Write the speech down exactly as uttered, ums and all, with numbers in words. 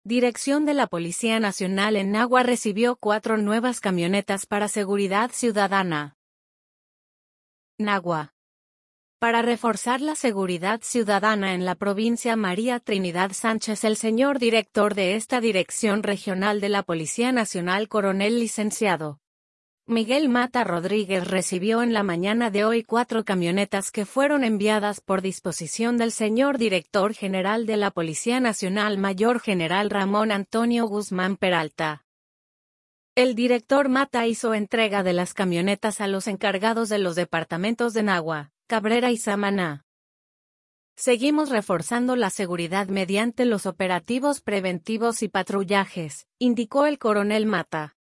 Dirección de la Policía Nacional en Nagua recibió cuatro nuevas camionetas para seguridad ciudadana. Nagua. Para reforzar la seguridad ciudadana en la provincia María Trinidad Sánchez, el señor director de esta Dirección Regional de la Policía Nacional, coronel licenciado Miguel Mata Rodríguez, recibió en la mañana de hoy cuatro camionetas que fueron enviadas por disposición del señor director general de la Policía Nacional, mayor general Ramón Antonio Guzmán Peralta. El director Mata hizo entrega de las camionetas a los encargados de los departamentos de Nagua, Cabrera y Samaná. Seguimos reforzando la seguridad mediante los operativos preventivos y patrullajes, indicó el coronel Mata.